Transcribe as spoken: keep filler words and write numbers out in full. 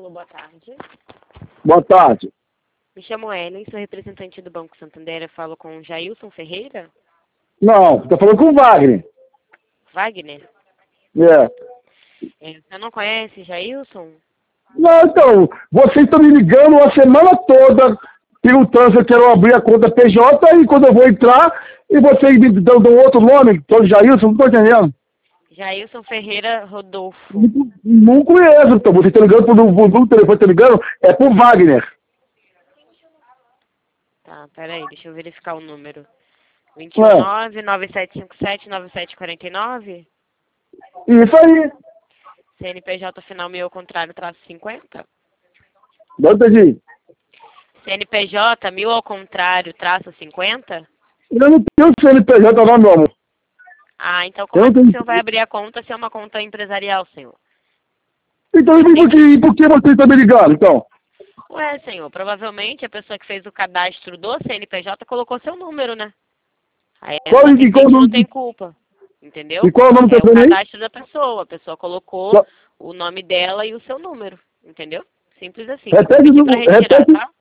Alô, boa tarde. Boa tarde. Me chamo Ellen, sou representante do Banco Santander. Eu falo com o Jailson Ferreira? Não, tô falando com o Wagner. Wagner? É. É, você não conhece Jailson? Não, então, vocês estão me ligando a semana toda perguntando se eu quero abrir a conta P J e quando eu vou entrar, e vocês me dão, dão outro nome, tô Jailson, não tô entendendo. Jailson Ferreira Rodolfo. Não, não conheço, então, vocês estão ligando por no telefone, estão ligando, é pro Wagner. Tá, peraí, deixa eu verificar o número. dois É. nove, nove sete cinco sete, nove sete quatro nove? Isso aí. C N P J final mil ao contrário, traço cinquenta? Não entendi. C N P J mil ao contrário, traço cinquenta? Eu não tenho C N P J não, meu amor. Ah, então Eu como não é que tenho... o senhor vai abrir a conta se é uma conta empresarial, senhor? Então, e por que, por que vocês estão me ligando, então? Ué, senhor, provavelmente a pessoa que fez o cadastro do C N P J colocou seu número, né? Aí Qual, ela e, qual, simplesmente não nome, tem culpa, entendeu? e qual é o nome do É o telefone aí? cadastro da pessoa, a pessoa colocou Qual- o nome dela e o seu número, entendeu? Simples assim. Eu vou Repete, o pedir para nu- retirar, repete, tá?